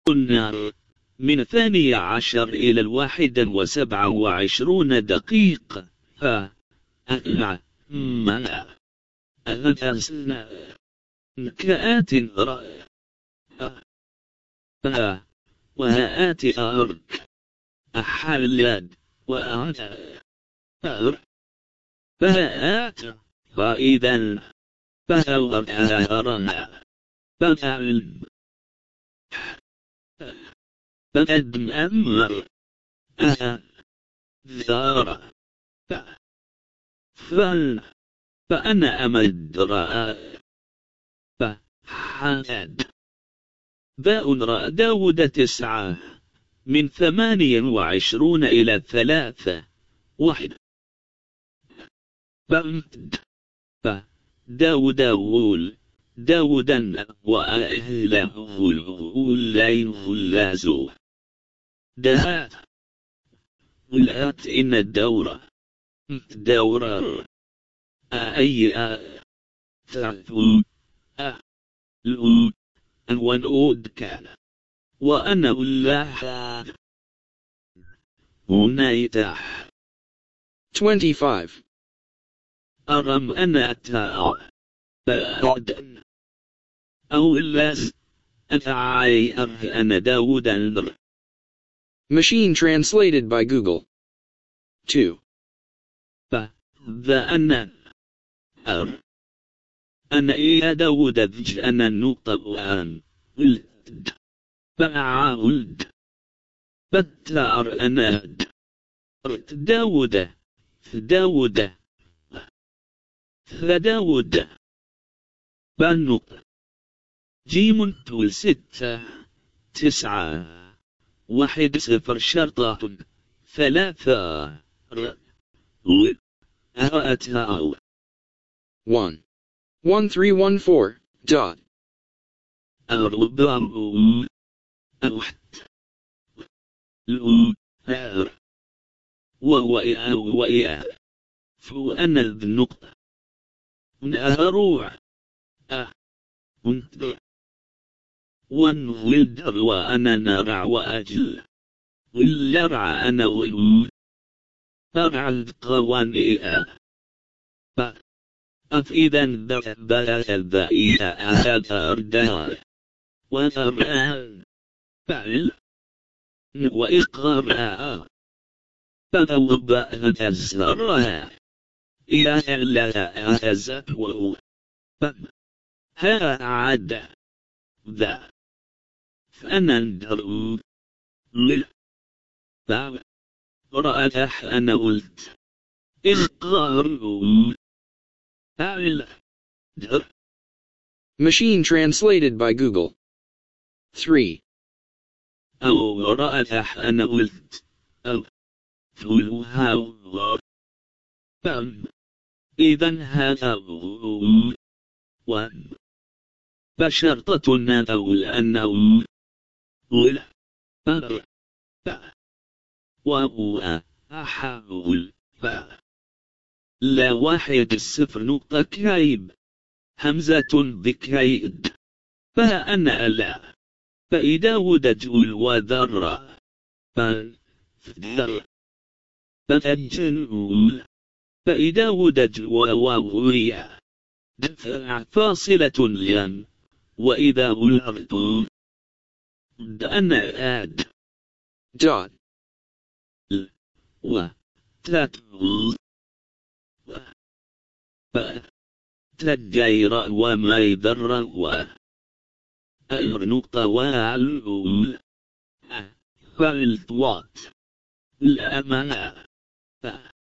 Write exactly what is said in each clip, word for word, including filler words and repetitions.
النار من الثاني عشر إلى الواحد وسبع وعشرون دقيقة. ها أ ما أغسلنا نكآت رأ ها وهآت أرك أحلاد وأعد أر فهآت فإذا فأغرنا فأعلم فأدم أمر أها ذار فل فأنا أمد رأى فحاد باء رأى داود تسعة من ثمانية وعشرون إلى ثلاثة واحد فامتد فداود أول داودا وأهله اللين خلازو دهات ولات إن الدورة دورة أي ثعثو ألو ونعود كان وأنا الله هنا يتاح twenty-five. أرم أنا أتاع فأعدن أو اللاس أتعاي أنا داود أنظر. Machine translated by Google. two. فذا أنا أر أنا إيا داود ذج أنا النقطة الآن ولد فأعاولد فتار أنا داود داود فداود بالنقطة جيم تول ستة تسعة واحد صفر شرطة ثلاثة ر أتاو one. one three one four. Dot. أربعة أوحد لو أر ووئا وئا فأنا النقطة نهروع أه ونتر ونولدر وأنا نرع وأجل واللرع أنا ويل فرع القوان إيه فإذا ذهب الذئية أهد أردها وذرعان فعل وإقرأ فأوبأ تزرها إياه لها أزته ها عاد ذا فأنا ندرو لل فرأتح أنا قلت إقرأ فعل در. Machine translated by Google. three. أو رأتح أنا قلت أو فلوها الله فم إذن هذا و فشرطة نذول أنه ولا فر ف وهو أحاول ف لا واحد الصفر نقطة كايب همزة بكايد فأنا لا فإذا ودجول وذر فذر فأجنول فإذا ودج وواوية دفع فاصلة لين وإذا ولغت أنا آد dot و تتل ف تجير وما يدر و النقطة وعلول فالطوات الأمانة ف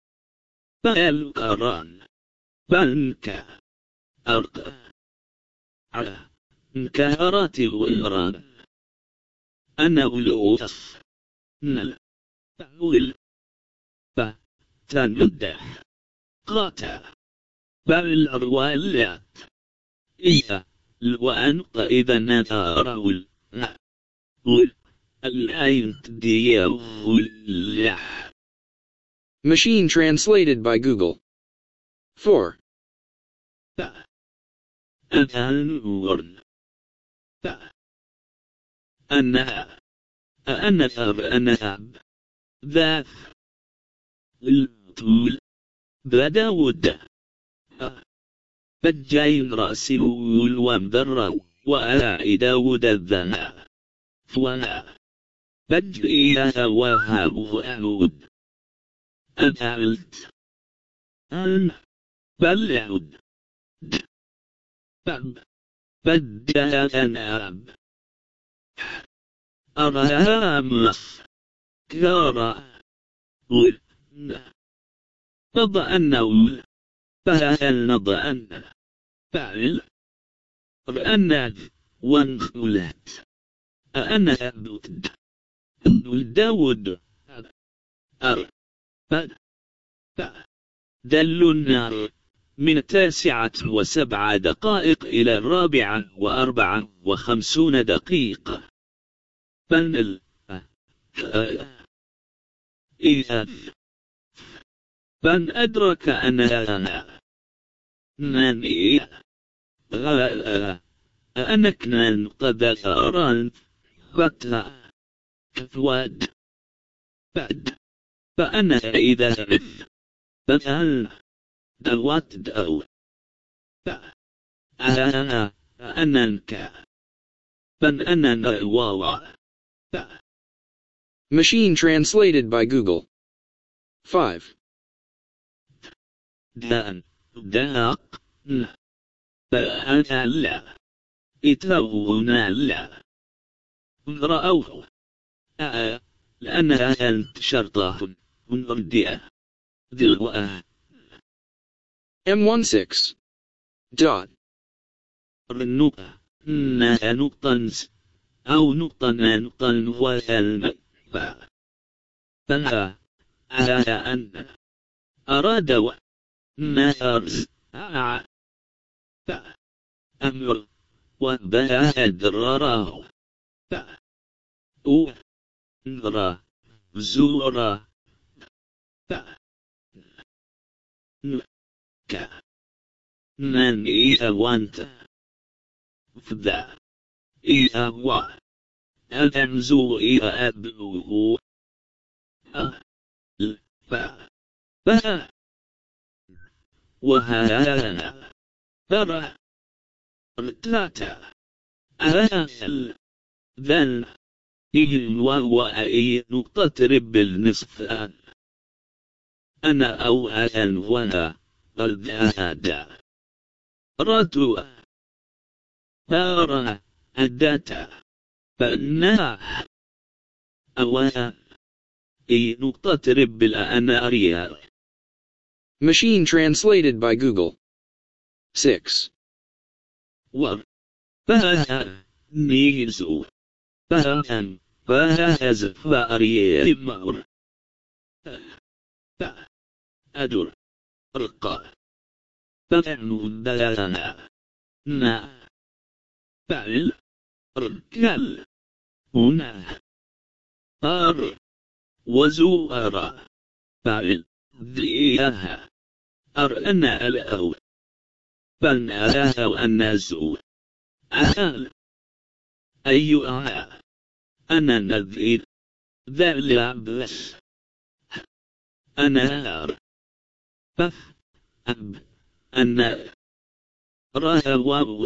فالقران فانك أرقى على انكهارات الغيران أنا أولوث نل فأول فتندح قاتا فالأروالات إذا الوأنق إذا نثارول الآين تديه اللح. Machine translated by Google. four. أتنورن أنها أنها أنها ذا الطول بداود بجاين رأسي والومدر وألا داود الذنى فوانا بجئيها وهاب وأعود أنعلت أن بلعود بب بدها أنعب أرهامس كارا ول نضأن فهل نضأن فعل رأنا وانخلت أنا أبوتد داود أر فد دل النار من التاسعة وسبع دقائق إلى الرابعة وأربعة وخمسون دقيقة فنل إذا فان أدرك أنها ناني أنك نان قد أران فتها كفواد بعد فأنا إذا فهل دوات دو فأنا أنك فأنا واوا Machine translated by Google. five. دان داق فأنا لا إتونا لا رأوه أه لأنها أنت شرطة ونردية دلوقتي M sixteen. Dot. النقطة إنها نقطة أو نقطة نقطة وهل فها على أن أراد نهر أمر وبها دراره أو نرى زورا ك من إيه وانت فذا إيه و أدمزو إيه أبلوه أه ف ف وهانا ترى التاتا أهل ذن إن وهو أي نقطة رب النصفان أنا أو أهل ولا الذهاد راتوا ترى الداتا فإنها أولا أي نقطة رب الأناريا. Machine translated by Google. six. ور فها نيزو فها فها زفاري مور أدر رقا فعنو دلانا نا فعل رجال هنا أر وزوارا فعل ذيها أرأنا الأول فنالها والنازو أهل أيها أنا نذير ذا العبس أنا نار فف أب أنا راه واو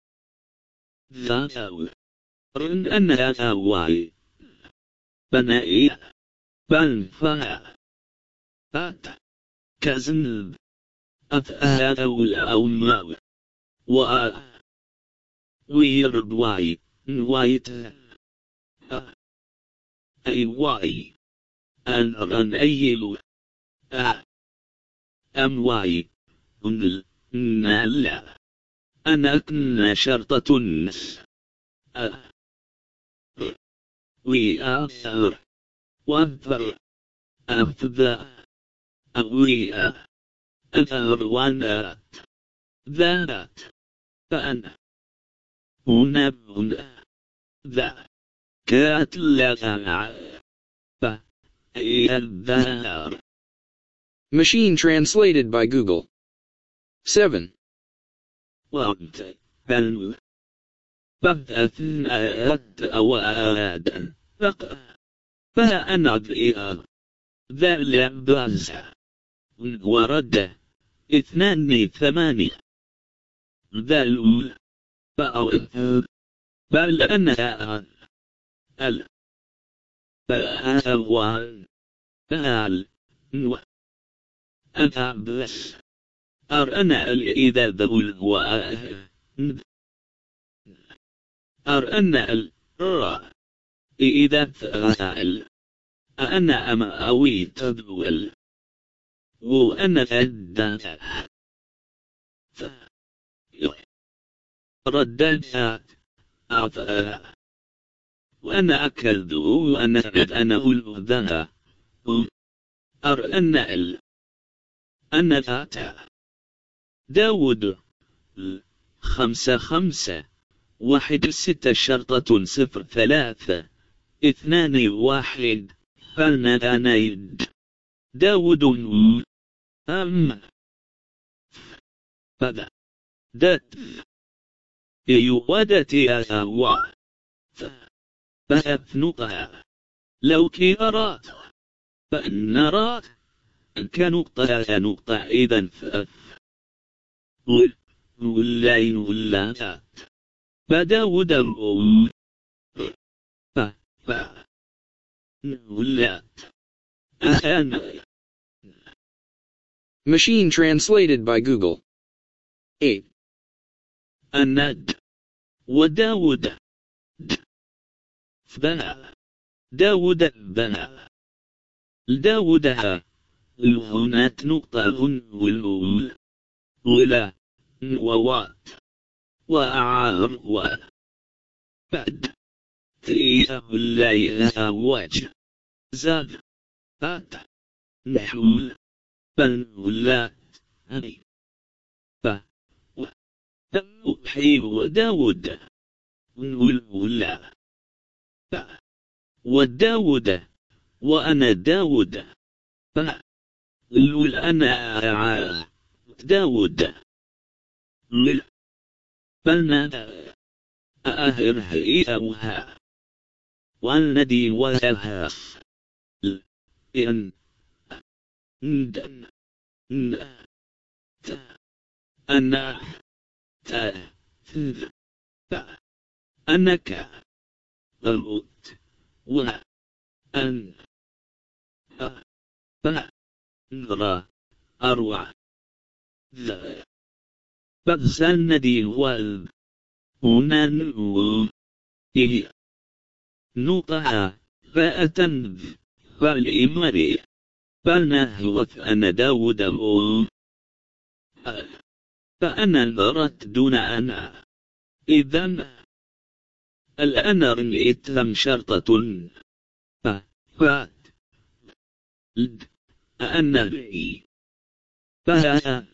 ذا أو رن أنا هواي بنائي بل فا فات كزنب أفأهد أو ماو و ويرد واي وايت أي واي أن رن أيلو أم واي نل نلا أنا كنا شرطة النس وي آثر وأثر أفذا أوي أثر وانات ذات فأنا هنا هنا ذا كات لها فأي الذار. Machine translated by Google. seven. وأنت بل فأثنأت أواد فأنا ذا لباس ورد اثنان ثمانية ذا الأول بل أنها ال فأوان فال أنا بس أرأنا إذا ذول أرأنا ال إذا فعل أنا أما أوي تدول وأنا فدت رددت أعطى وأنا أكلت وأنا أنا أقول ذا أرأنا ال أنا ذات داود خمسة خمسة واحد ستة شرطة صفر ثلاثة اثنان واحد فلنذانيد داود أم فذا دات يودت يا هوا فأثنقها لو كي أرات فإن أرات كنقطة نقطة إذن فأث واللين واللات فداود الأول ف ف واللات أنا Machine translated by Google. eight. الند وداود بنى داود بنى داودها هنات نقطة هن والأول ولا ووات وأعار و بعد تيه الليلة وجه زاد فات نحول بل ولا أني ف و تنوحي وداود ولا ف وداود وأنا داود ف لول أنا داود لل فلنا أهر هيئوها والندي وهها إن ندن ن تا أنا تا تا أنك الموت وأن أ ف نرى أروع ذا بس الندي والد هنا نقول إيه نقطة فأتنذ فالإمري فالنهوث أنا داود أقول فأنا نرت دون أنا إذن الأنا رميتهم شرطة ف فات لد أنا بي فها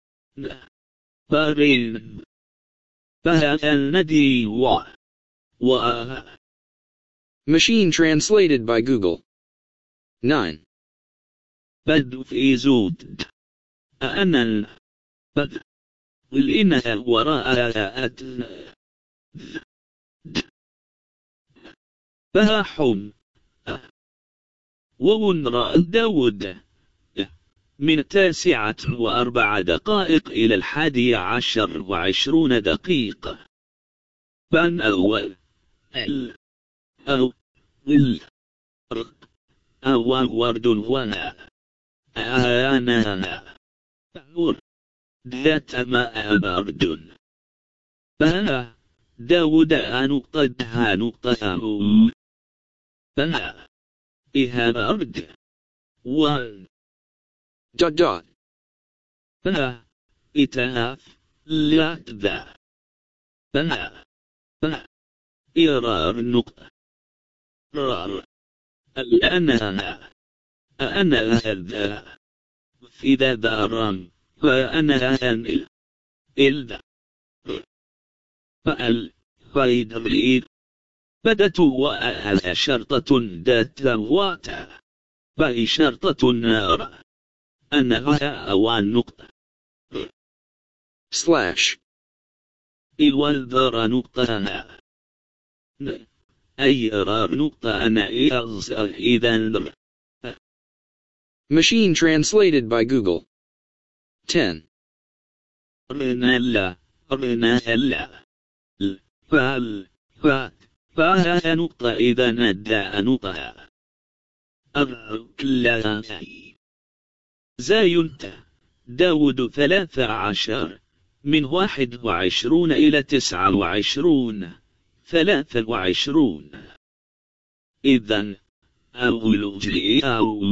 فارين فها الندي و و Machine translated by Google. nine. بد في زود أنا بد والإنها وراء أتن فها حم وونرى داود من التاسعة وأربع دقائق إلى الحادي عشر وعشرون دقيقة بان أول ال أو ال أو ورد ونا أنا تنور ذات ماء برد فها داود نقطة نقطة أول فها إها برد وان Dot dot. فها إتاف لا تذا فها فها إرار نقطة رار الأنا أنا هذا إذا دارا فأنا هن إلذا فأل فإذا الإيد بدت وأهل شرطة ذات واتا فهي شرطة النار أنها أوان نقطة Slash. الوالذر نقطة أي رار نقطة أنا إذا. Machine translated by Google. ten. رنالا رنالا فال فات فها نقطة إذا ندى نقطة أركلا زاينت داود ثلاثة عشر من واحد وعشرون إلى تسعة وعشرون ثلاثة وعشرون. إذن أول جي أو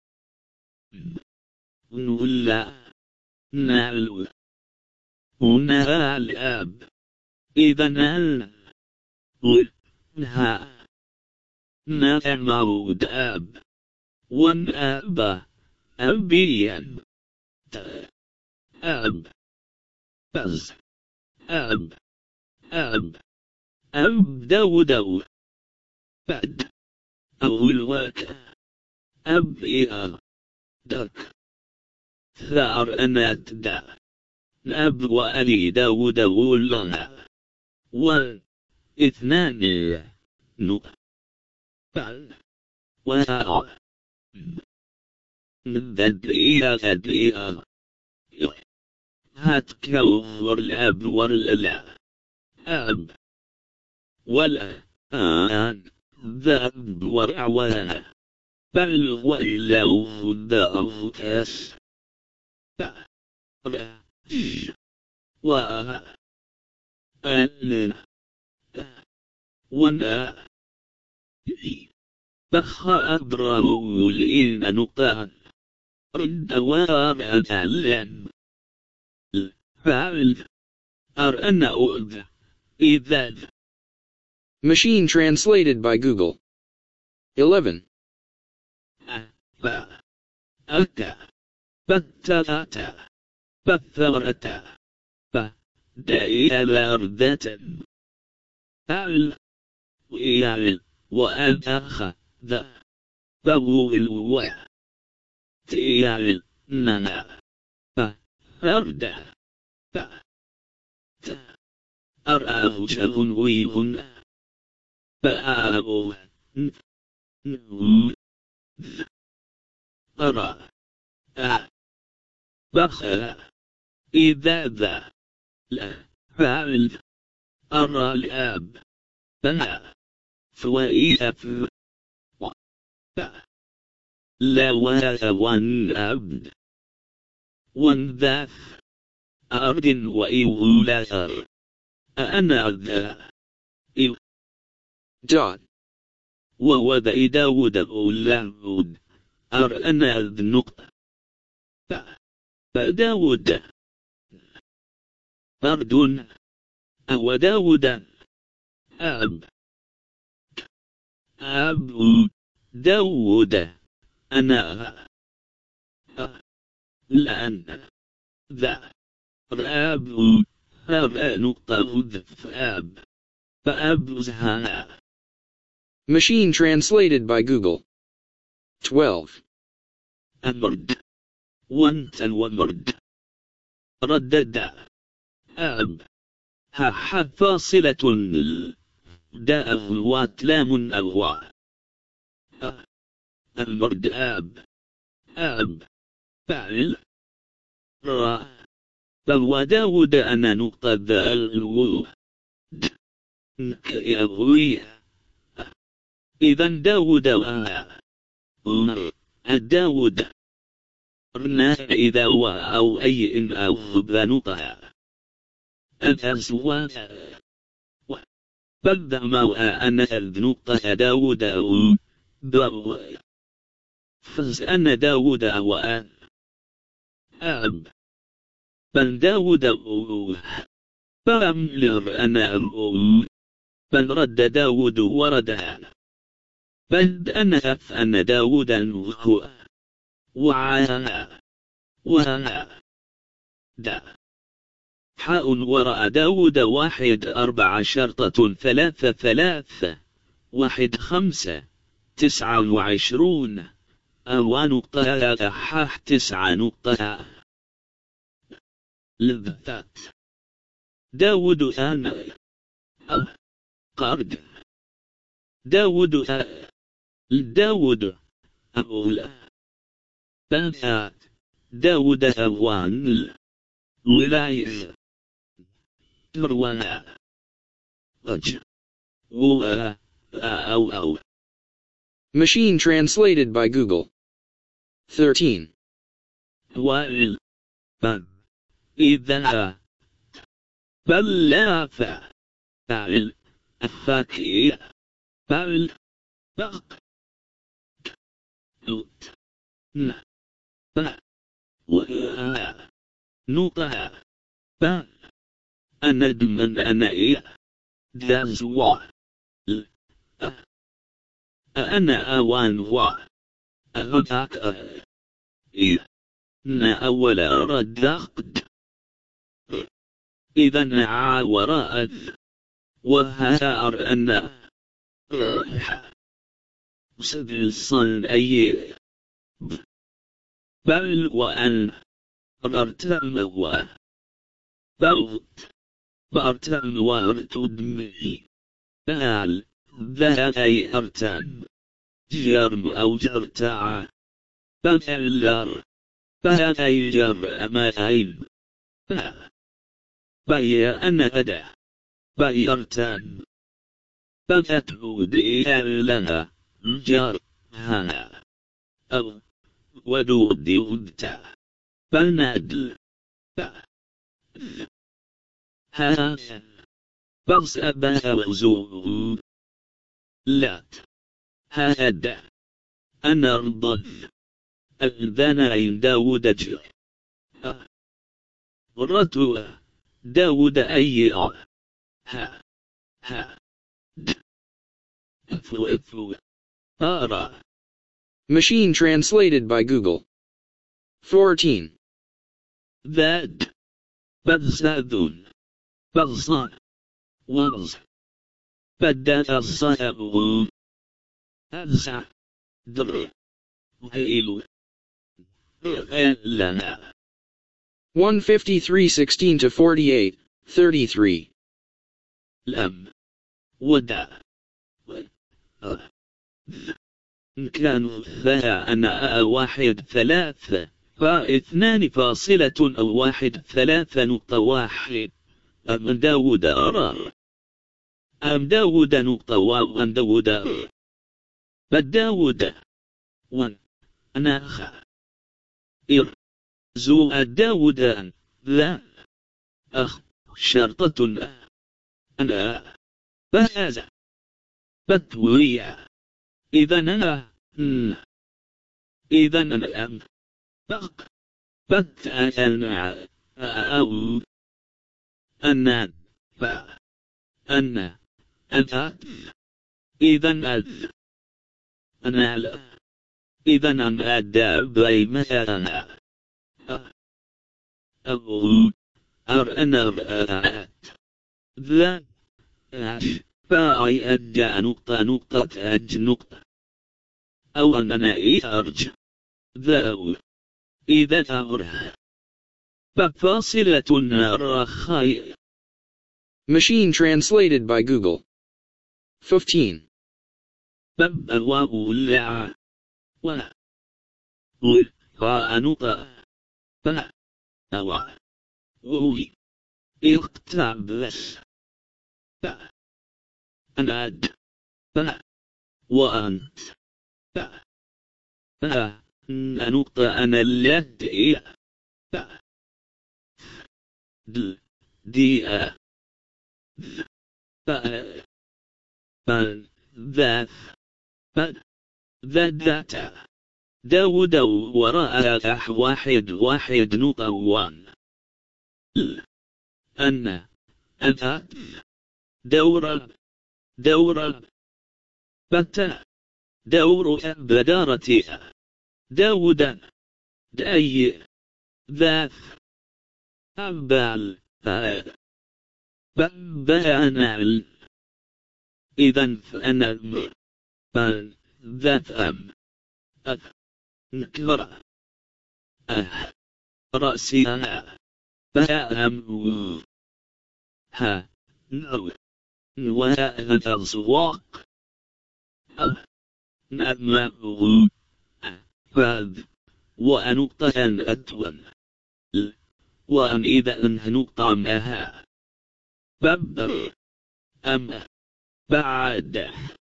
نولا نال هنا الأب إذا نال ها نعمود أب ون أب أبيا أب بز أب أب أب داود بعد أول وقت أب إيا دك ثار أنا تدا أب وألي داود ولنا واثنان نو بعد وها ذد إيا ذد إيا هات كوفر الأب واللا أب ولا آن ذاب ورعوانا بل وإلا وفدا كاس و أن ونا بخ أبرو الإن نقطان رد وارا تعلم فعل أرأنا أؤذ إذا. Machine translated by Google. eleven. أتا أتا بترتا بثرتا بدأ فعل ويعمل وأدخ ذا بغو الوع تيعمل ننا فأرد أرآه شغن ويهن فآه أرى بخل إذا ذا لا فعل أرى الآب فلا فوائد ف لا ولا وان أبد وان ذا أرد وإيولاثر أنا ذا إيو dot ووذا داود أولاد أرأنا النقطة فداود أردن أو داود أب أب داود أنا لأن ذا راب راب نقطة ذف أب فأب زهانا. Machine translated by Google. twelve. أمرد وانت ومرد ردد أب ها فاصلة داء واتلام أغوى المرد أب أب فعل را بل داود أنا نقطة ذا الوو يغوي إذن داود وآ داود رنا إذا و أو أي إن أو بنطها الأزواج بل ما أنا النقطة داود أو دو فز أنا داود وآن أب بل داود أو فأملر أنا أو بل رد داود وردها بل أنا فأنا داود هو وعاها وها دا حاء وراء داود واحد أربع شرطة ثلاثة ثلاثة واحد خمسة تسعة وعشرون أو نقطة حاح تسعة نقطة لذات داود أنا قرد داود أ داود أول بنات داود أوان ولاية تروانا أج و أو أو. Machine translated by Google. thirteen. وائل بل إذا بل لا فا فاعل الفاكهة بل بق نوت ن ب و نوطها بل أنا دمن أنا إيه دازوا أنا أوان وا أغداك إيه نا أول ردقت إذا نعى وراء وهار أن سبيل صن أي بل وأن ررتم و بوت بارتم وارتدمي بال ذا أي أرتم جرم أو جرتع بل بأي جر أماين بأي أنا أدا بأي أرتان بأتعودي لنا جر هنا أو ودودي ودتا بنادل ها بغس أبها وزور لا هذا أنا رضا أذن عين داود جر رتو داود أي ها ها أفو أفو أرى. Machine translated by Google. fourteen. ذات بذاذون بغصان وغص بدأت الصيغ أبزع در هيلو لنا. one fifty-three sixteen to forty-eight, thirty-three. لم ودا كانوا فها أنا واحد ثلاثة فاثنان فاصلة أو واحد ثلاثة نقطة واحد. أم داود أرى أم داود نقطة واو أم داود بد داود وان أنا خ إر زو داود ذا أخ شرطة أنا بهذا بتوية إذا أنا إذا أنا أم بق بت أنا أو أنا ف أنا أنت إذا أذ أنا لا إذا أنا أدابي مثلا أقول أر أنا رأت ذا فأي أدى نقطة نقطة أج نقطة أو أنا إيرج ذا إذا تغرها ففاصلة الرخاء. Machine translated by Google. fifteen. بب وولع ولا وانطى فلا أو وي اقتبس أنا أد فلا وأنت فلا نقطة أنا التي دل دي أ فان ذات فان ذات ذات داود وراء أح واحد واحد نقطة وان أن أنت دور دور بتا دور بدارتها داود دأي ذات أبال بأنا إذا فأنا بل ذات أم أث نكرة أه رأسي أنا فأم ها نو وها الأصواق نعم فاذ وأن نقطة أتون وأن إذا أنه نقطة معها ببر أم بعد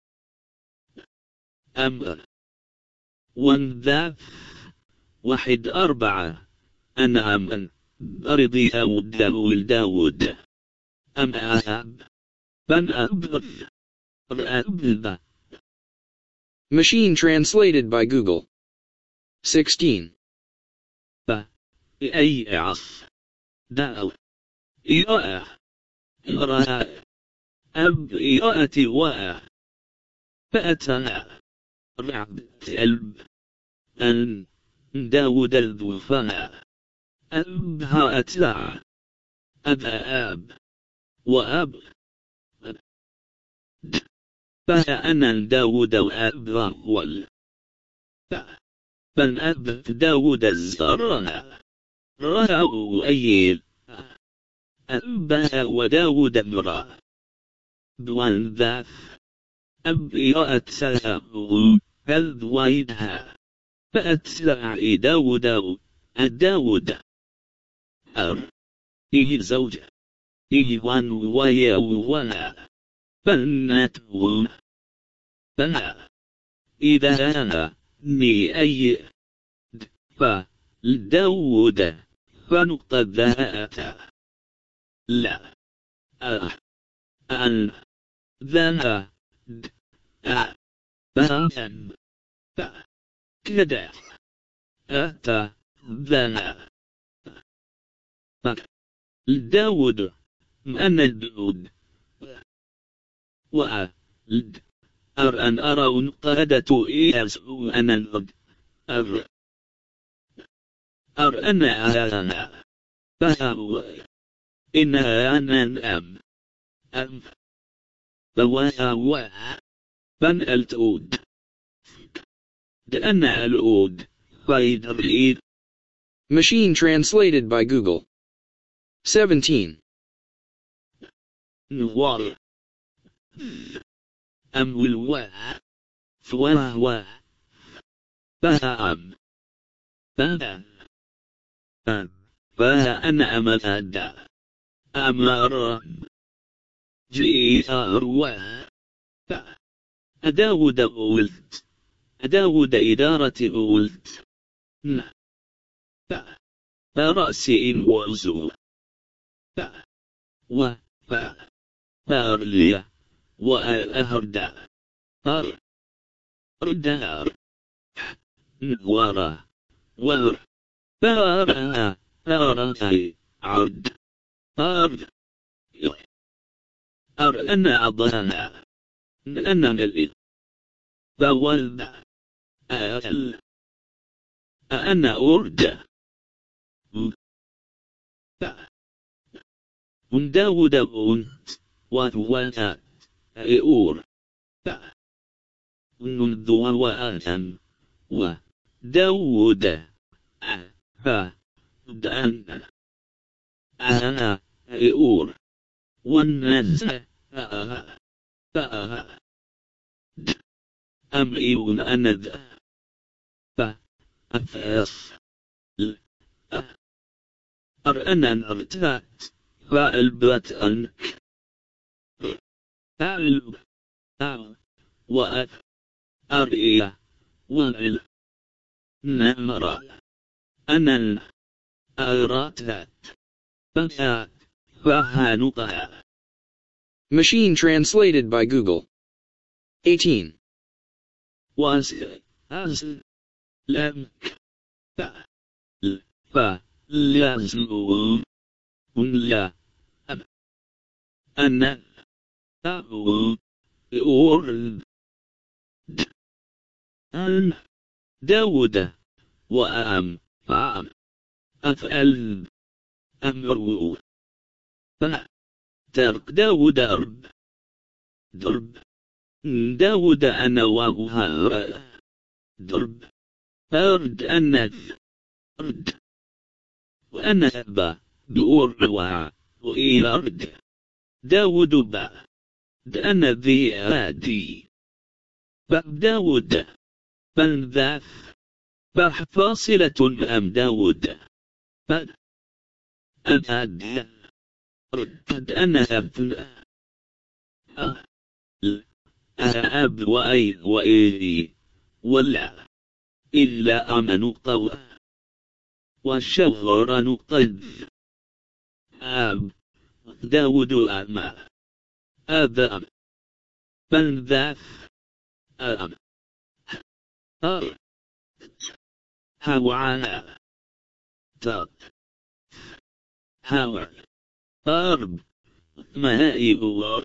أم وانذا واحد أربعة أنا أم أرضي داود داود داود أم أهاب بن أبر أبر. Machine translated by Google. sixteen. أي عص داو إياء رأى أب إياءتي واء فأتنا رعبت ألب أن داود الذوفاء أبها أتلع أبا آب وأب فأنا داود وأبا وال فأن أب داود الزرنا رأوا أيل أبها وداود امرأ دوان ذات أبيات سلام هل ويدها فأتسلع داود الداود أر إيه زوج إيه وان ويا ولا بنات فلا إذا أنا ني أي فالداود فنقطة ذات لا أه أن ذا أ فهم ف كذا أتى ذا داود أنا الدود وأ أر أن أرى نقادة إياس أنا الغد أر أر أنا أنا فهو إنها أنا أم أم فواها وا بن التود لأن الأود فايدر إيد. Machine translated by Google. seventeen. نوار أم والوا فوا وا فها أم فها أم فها أنا أمثادا أمر جئت أروى أداود أولت أداود إدارة أولت فرأسي إن وزو و فأرلي وأهردا أر ردار نوارا ور فأرى فأرى عرد أرد أر أنا أضانا أنا نلي فولد أهل أنا أرد من داود أنت وثوانا أور من ذو وآثم وداود أه دان أنا أور والناس أه أه أم إيون أند فأفاس أرأنا نرتات فألبت أنك أعلب أعلب وأف أرئي وعل نمر أنا أراتات فأت فهانقها. Machine translated by Google. eighteen. was as لم ف ف لازم ولا أم أنا أو أورد أن داود وأم فأم أفعل أمر فترك داود درب درب داود أنا وهذا درب أرد أنا أرد وأنا أبا دور وع وإلى أرد داود با أنا ذي آدي ب داود بن ذاث بح فاصلة أم داود ب أد رد أنا أب أب وأي وإي ولا إلا أم نقطة والشغر نقطة أب داود أما أذى بن ذاث أم أر هوعنا تات هوع أرب مهائي و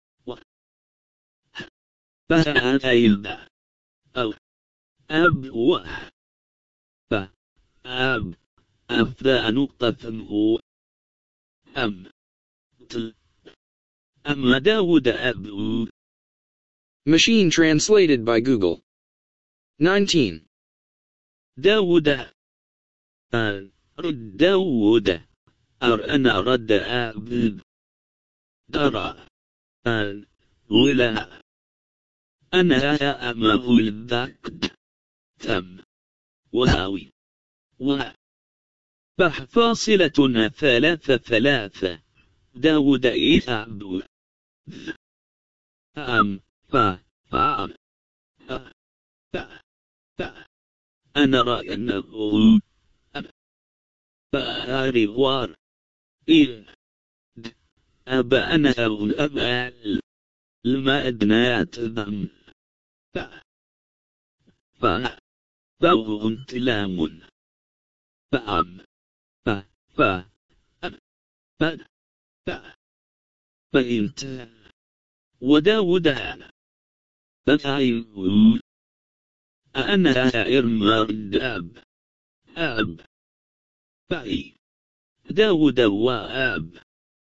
فهذا أو أب و ف أب أفذا نقطة هو أم تل أم داود أب. Machine translated by Google. nineteen. داود أن رد داود أر أنا رد أب درى أن ولا أنا أمه الذاك ثم وهاوي و بح فاصلة ثلاثة ثلاثة داود إيثاب أم فا فا أ فا فا أنا رأي أنه فاري وار إن أبا أنا أبا لما أدنات ذم فا فا فوه تلام فأم فا فا أم فا فا فإنت وداود أنا فأيقول أنا إرمى أب أب فأي داود وأب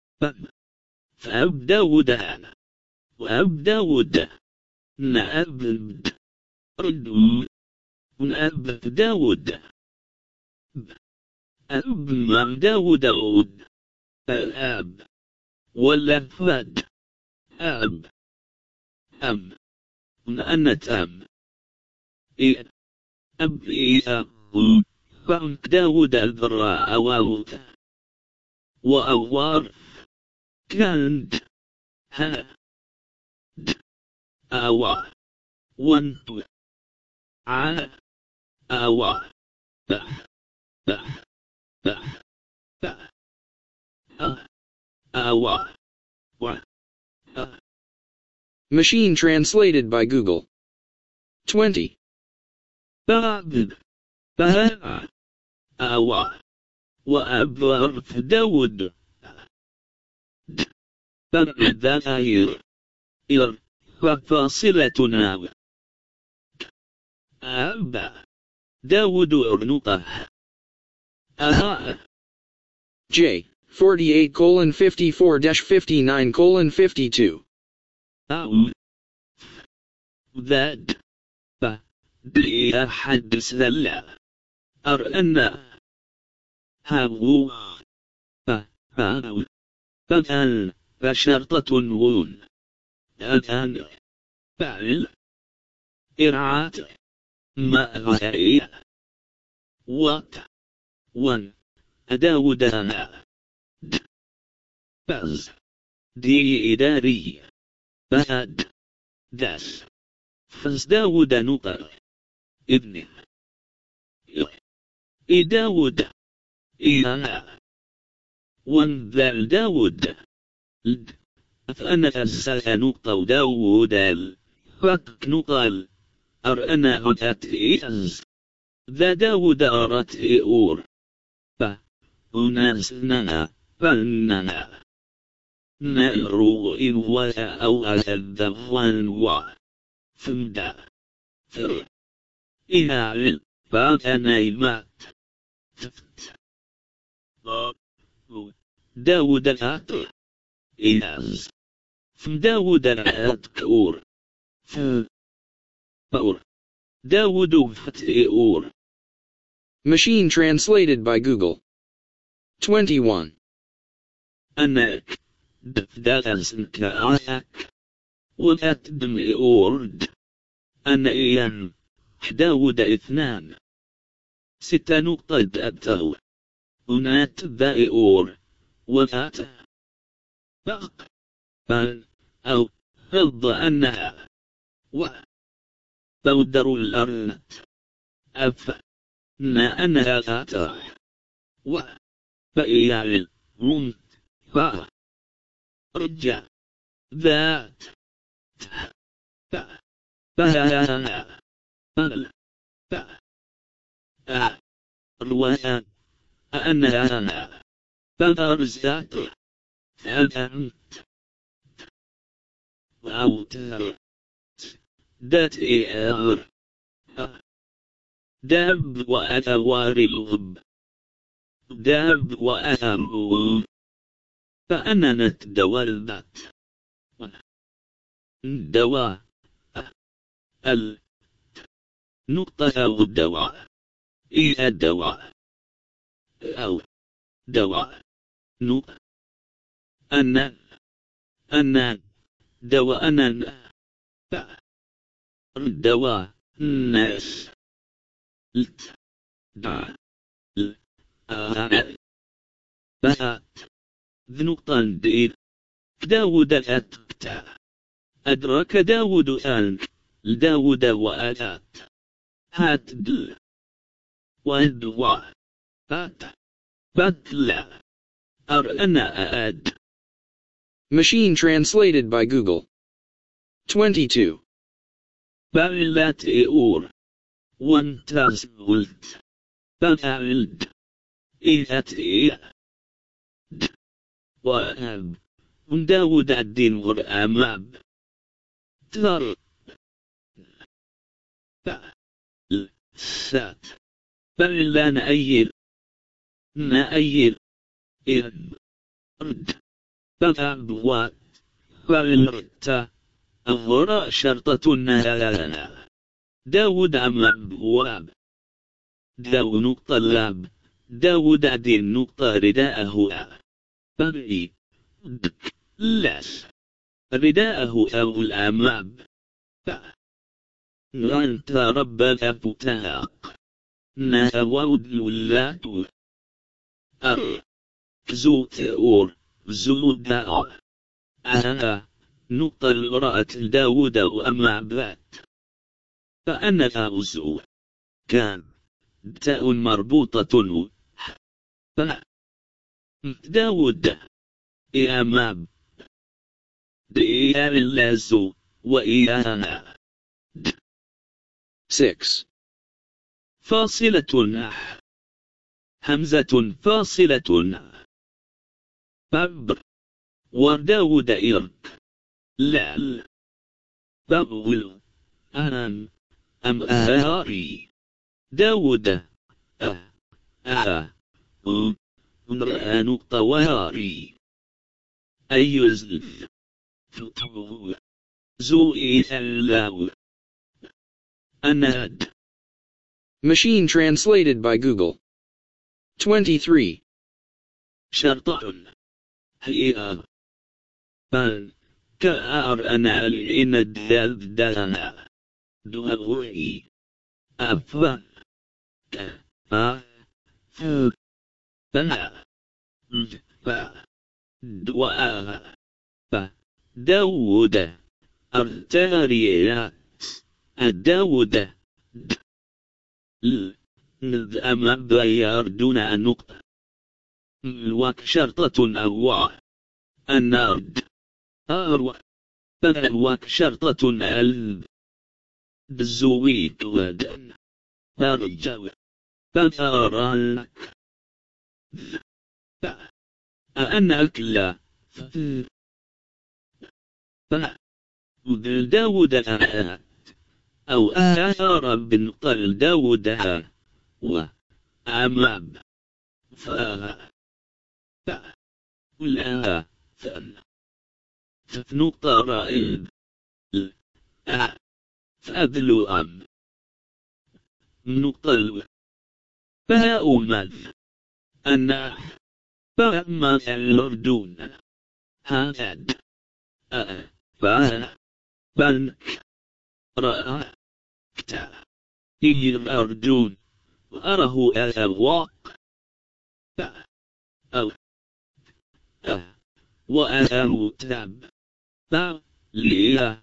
فأب داود أنا وأب داود نأب ردو ونأب داود أب ما داود أود الأب ولا فاد أب أم أنت أم إيه أب إيه أقول فأنت داود الذراء وأوت وأوار كانت ها أوا وانت ع أوا بح بح بح بح أوا و Machine translated by Google. twenty. باب بها أوا وأبر داود فالذاير إر ففاصلتنا أبا داود أرنطه أها J. forty-eight colon fifty-four dash fifty-nine colon fifty-two. أو ذات ف دي أحد سلا أرأنا هاو ف هاو فكان فشرطة ون أتان فعل إرعاة ما غير وات ون داودانا فاز دي إداري فهد داس فاز داود نقر ابن إي داود إيانا ون ذال داود لد فأنا أسال نقطة داود فك نقال أرأنا هدات إيز ذا داود أرات إيور ف أناسنا فننا نرو إن ولا أو الذوان و فمدا فر إهال فأنا إمات ثفت داود الأت إياز فداود الأت كور ف فور داود فتئور. Machine translated by Google. twenty-one. أنك دفدالسنك آيك ولا تدمي أورد أن إيان داود اثنان ستة نقطة دأتو هنات ذائور وذات بق بل أو رض أنها و بودر الأرض أف نا أنها ذات و بإيال رمت ف رجع ذات ف فهانا فل ف أ روان أنها فأرزات فأنت وأوتر دات إيار داب وأثوار الغب داب وأثمو فأننت دوالدت دواء ال نقطة أو الدواء إيه الدواء أو دواء نقطة أن أن دواء أن دواء الناس لت دا ل آه بات ذنقطة دير داود أتقتا أدرك داود أن لداود وآلات هات دل والدواء بات بات لا أرأنا أد. Machine translated by Google. twenty-two. بلات إيور وانتاز ولد بلد إيات إيه د وأب داود الدين والأماب تر بل سات بل لا نأيل نأيل إذ رد بل وات بل رتا الغراء شرطة نهانا داود أماب واب داو نقطة لاب داود الدين نقطة رداءه بلعي دك لاس رداءه أو الأماب أنت رب ذبتاق نهوود لولات أر زوت أور زوداء أها نقطة الرأت داود وأمعبات فأنا فأوزو كان تاء مربوطة ف داود إياماب ديار اللازو وإيانا six. فاصلة نح همزة فاصلة ببر وداود إرك لال بغل أنام أم أهاري داود أه أه أه نقطة وهاري أي زلف فتو زوئي اللاو أناد. Machine translated by Google. twenty-three. شرطة هي بل كأر أنا إن الدال دانا دوغوي أفا ك أ ف بنا ف دواء ف داود أرتاريات داود د ل نذ أمام بيار دون النقطة الواك شرطة أوا النارد أروى فالواك شرطة الب بالزويت ودن فالجو فأرانك أنك لا فذل داود أهات أو آثار بنقل داود ها وأمام فأ لا فأنا فنقطة رائد فأذل أم نقطة الو فهاء مذ أن فأما الأردون هاد أ فأنا بنك رأى كتا يرجون أره أواق أو أه وأره تاب با ليا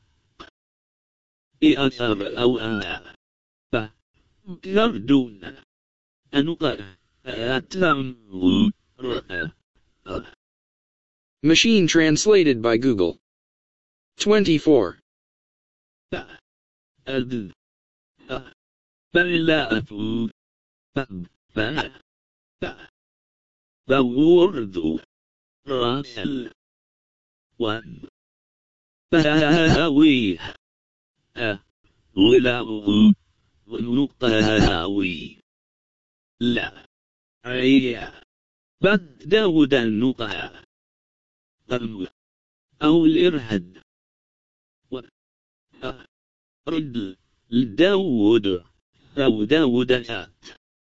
إأثر أو أه با يرجون أنقر أتم رأى Machine translated by Google. twenty-four. أذ أه بلا أفو بب با بورد راسل وان باوي أه ولا ونقطة هاوي لا عيا بد داود النقطة أو الإرهد و أه رد لداود أو داود هات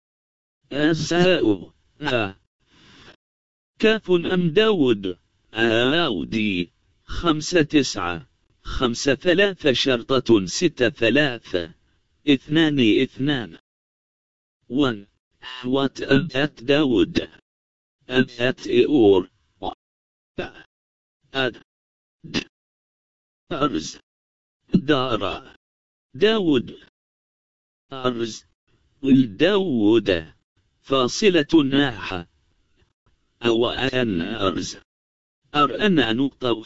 أساء أه كاف أم داود أودي خمسة تسعة خمسة ثلاثة شرطة ستة ثلاثة اثنان اثنان ون حوات أبات داود أبات إور أد أرز دارا داود أرز والداود فاصلة ناحة أو أن أرز أرأنا نقطة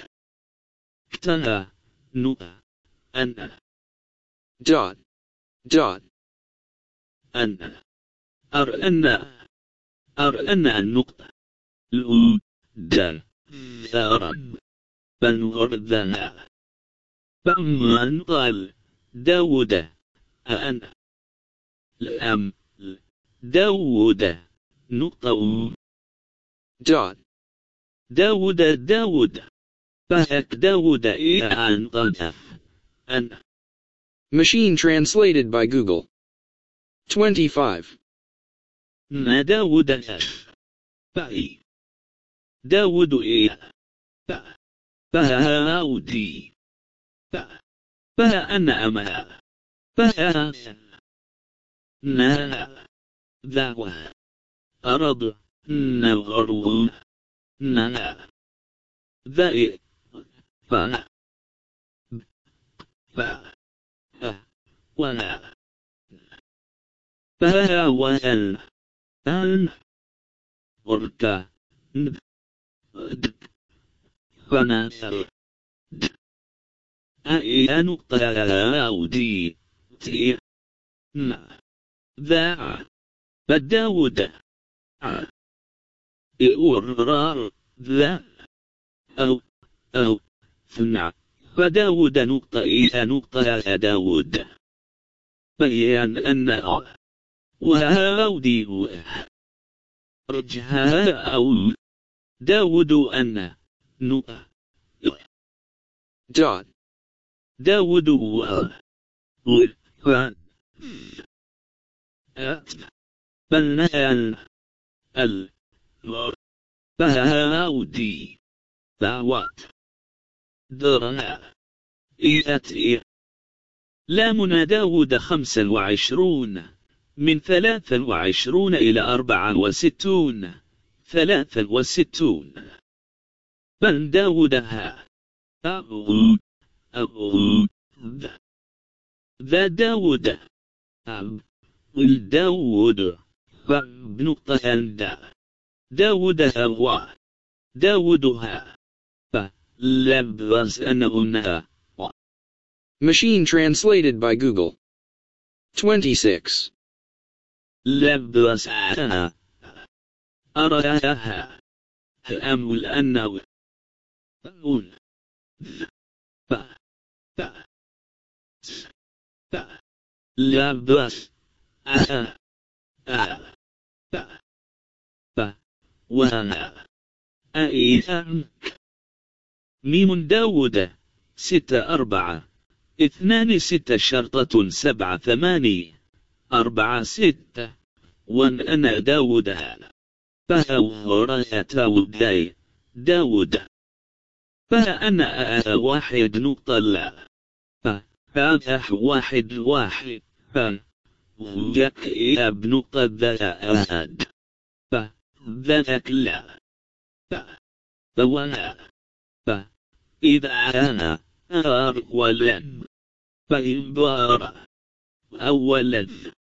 كتنا نقطة أن Dot. Dot. أن أرأنا أرأنا النقطة لو دان ثارا بنغردنا بمن قال داود أن الأم داود نقطة Dot. داود داود فهك داود إيان قذف أن Machine translated by Google. twenty-five. ما داود أف فأي داود إيه ف فهاودي ف فها أنا أما فها نا ذاوى أرض نغرو نا ذائي ف ف أه ولا فها وأن أن وركا د فناثر د أي نقطة أودي تي نا ذا بداود ع إورار ذا أو أو ثنع فداود نقطة إلى نقطة داود بيان أن وهاودي رجها أو داود أن نقطة Dot. داود وفان بلنان ال فهاودي دعوات درنا إياتي لامنا داود خمسا وعشرون من ثلاثا وعشرون إلى أربعا وستون ثلاثا وستون بل داود ها أبو أبو ذا ذا داود أب الداود فبنقطة دا داود هوا داود ها فلبس أنها Machine translated by Google. twenty-six. لبس أنا أراها أمل أنه أقول ف ف ف لبس أنا أ ف ف وأنا أيثم ميم داود ستة أربعة اثنان ستة شرطة سبعة ثمانية أربعة ستة وان أنا داود فهورا داود داود فأنا واحد نقطة لا فتح واحد واحد جك يا ابن قد أهد فذلك لا فولا فإذا أنا أولا فإن بار أولا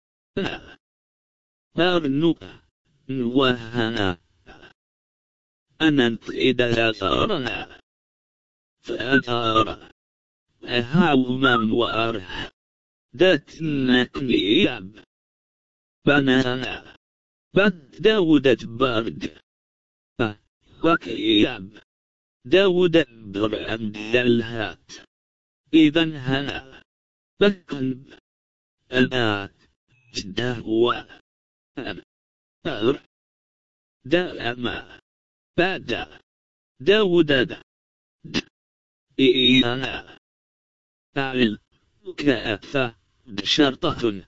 فأرنك وهنا أنا إذا أثارنا فأثار أهاوما وأرح ذات نكليب بنانا فداودت برد فكياب داود برعم دلهات إذن هنا فالقلب الآت دهوى أر دائما بعد داود د إيانا فعل كأثى شرطة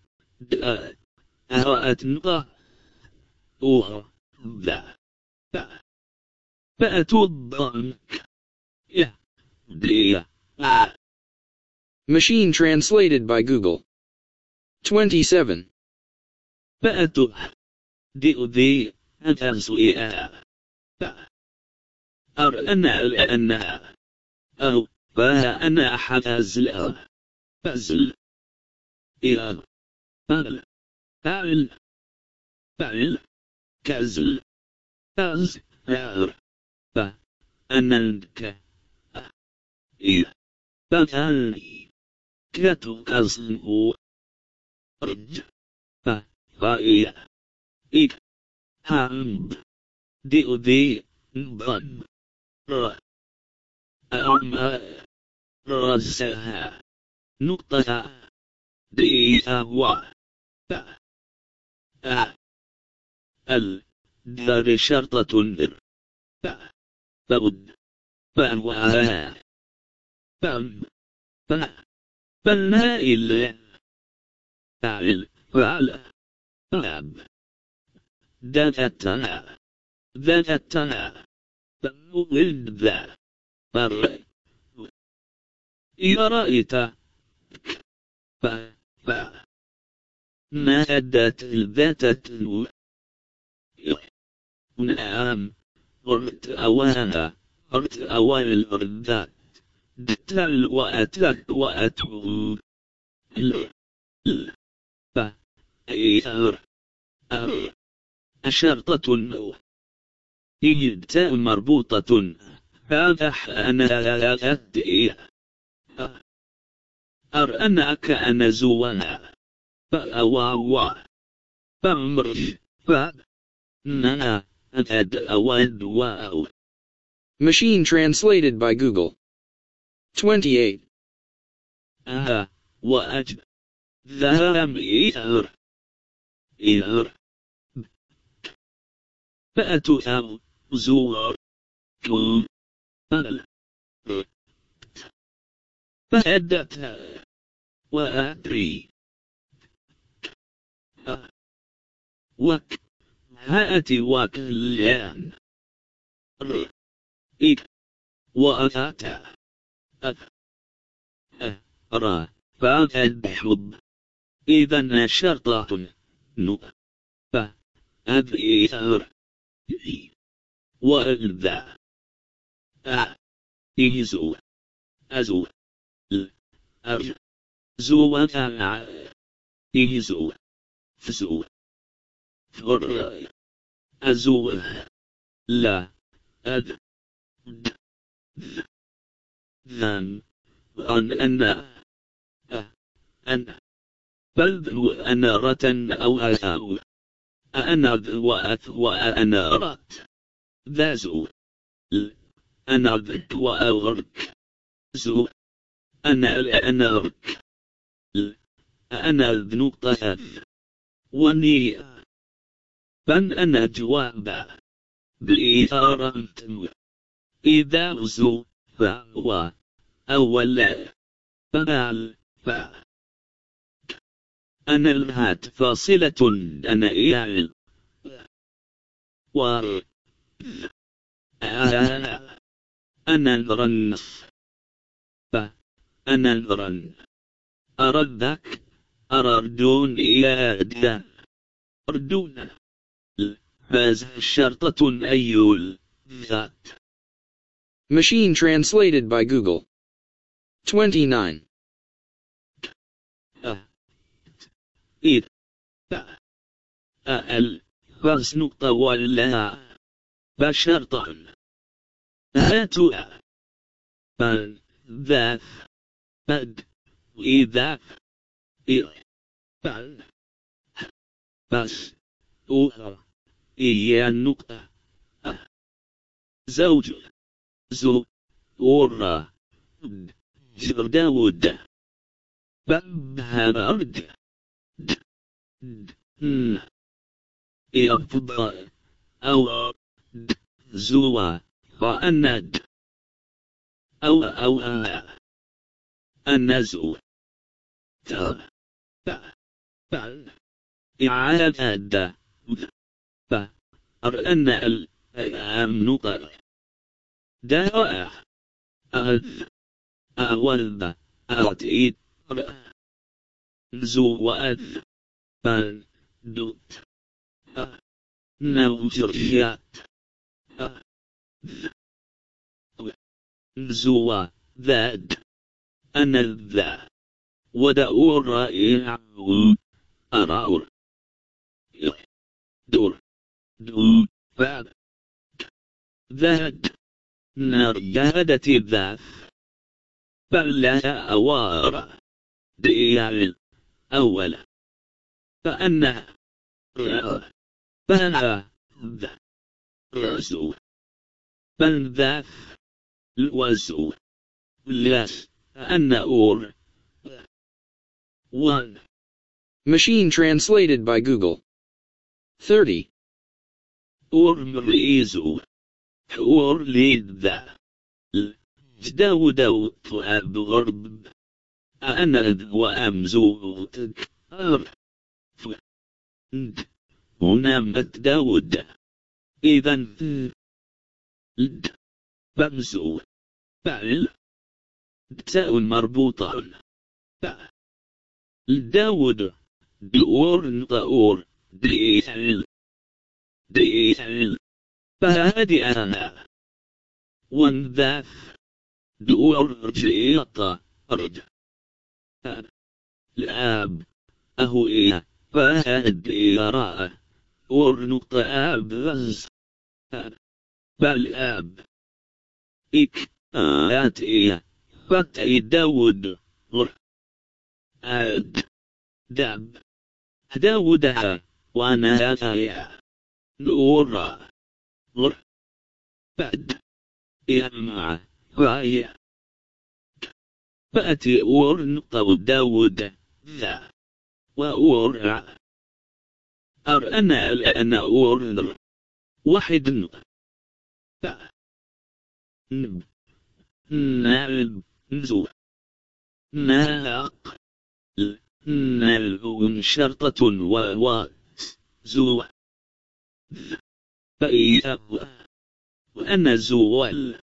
أرأت نقى أوه ذا فأتوا الضنك يا دي Machine translated by Google. twenty-seven. فأتوا دي ذي أتسوئها أرأنا لأنها أو فأنا حفزلها فزل إلى فعل فعل فعل كزل فز فعل فأنك إيه فعلني كتو كزنه رج ففائية إيه هم دي ذي ضن ر أم رزها نقطة دي و ف أ ال دار شرطة در ف فبد فأنواها فم ف فالنائل فعل فعل فاب ذاتنا ذاتنا فمولد ذا فر إذا رأيت ف ف نادت الذات تلو نعم أرت أوانا أرت أوان الأرذات دتل وأتلت وأتو ال ال ف إيثار أر أشرطة نو يجتاء مربوطة فاتح أنا أتئ أر أنا كأن زوانا فأواوا فأمرش فأنا أتد أواد واو. Machine translated by Google. twenty-eight. آه وأجب ذهب إيثار إيثار فأتوا زور كل فل فأدت وأدري وك هاتي وكلان ر إك وأتاتا أرى فأتد بحب إذن شرطة نو فأذي ثر وأذا أ إيزو أزو ل أر زو وثع إيزو فزو فر أزو لا أذ د ذ ذن أن أنا أ أنا بل أنا رتن أو أثاو أنا ذو وأث وأنا رت ذازو ل أنا ذك وأغرك زو أنا لأنا رك ل أنا ذنوب طهث وني فن أنا جواب بإثارة تنو إذا زو فهو أولا فعل ف أنا الهات فاصلة أنا إيال وار أنا أنا الرنف ف أنا الرن أردك أردون إيادا أردون هذا شرطة أيول ذات. Machine translated by Google. twenty-nine. أ إذ أل بس نقطة ولا بشرطة هاتوا بل ذات بد إذا إيه بل بس أوها إيه النقطة زوج زو ورا داود بها أرد يفضل أو زوا وأند أو أو النزو تا تا تا إعادة تا أرأن الأمنطة داء أذ أولد أعطيت زو وأذ بل دوت نوجريات زوا ذاد أنا ذا ودأور رائع أراور دور دور ذاد ذاد نرجادة الذات بل لا أوار ديال أولا فأنا رأى فأنا ذا رأسو بل ذات الوزو لاس أنا أور one. Machine translated by Google. thirty. أور مريزو أور ليد ذا داود وأب غرب أنا وأمزو تكار ونامت داود إذن لد بمزو فعل تاء مربوطة داود دور طور ديسل ديسل فهادي أنا وانذاث دور جيطة رج الآب أهو إيه فهاد يراء ورنقط آب غز بل آب إك آت إيه فتأي داود غر آد داب داودها وانا هايا نورا غر بعد يمع رايا فأتي ورنقط داود ذا وأورع أرأنا لأنا أورنر واحد نقط نب نالب نزو ناق نالب شرطة و زو فإذا وأنا زوال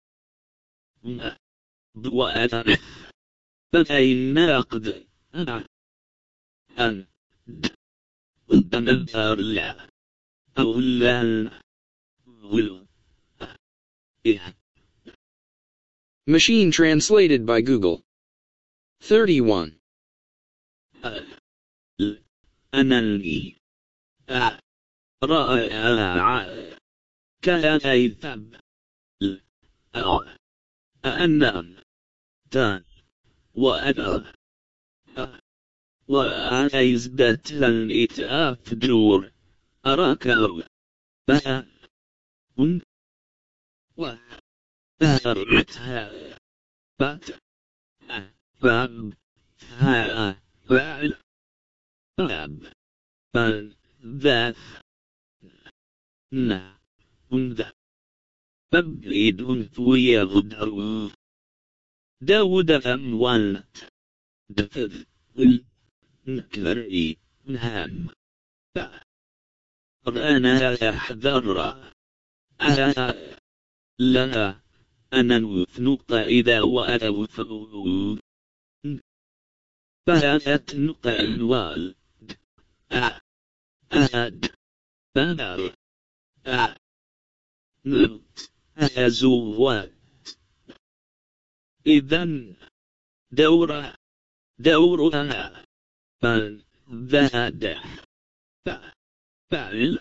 وأنا فأين ناقد أنا أن أنذر لا أو لا will إيه. Machine translated by Google. thirty-one. أنا لي رأى كيثب أنا تان وأنا وأنا يزدت الإتاف دور أراك بها من وأرتها بات فاب ها فعل فاب بل ذات نا منذ فبعيد ويغدر داود أموالت دفذ النكري نهام رأنا يحذر أها لنا أنا نقطة إذا وأنا فهات نقطة الوالد أ أهد بنر أ نت أزوات إذن دورة دورها فن ذهد ف فعل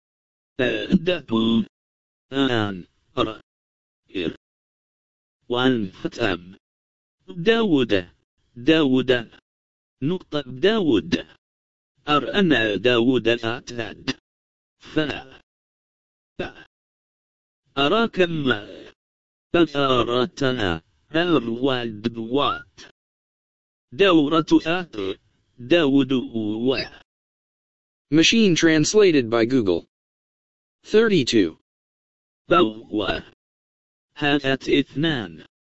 فدب آن ر إر وانفتم داود داود نقطة داود أرأنا داود أتاد ف ف أراك ما فأرتنا الوالد وات دورة آتر داود و Machine translated by Google. thirty-two. فهو هات اثنان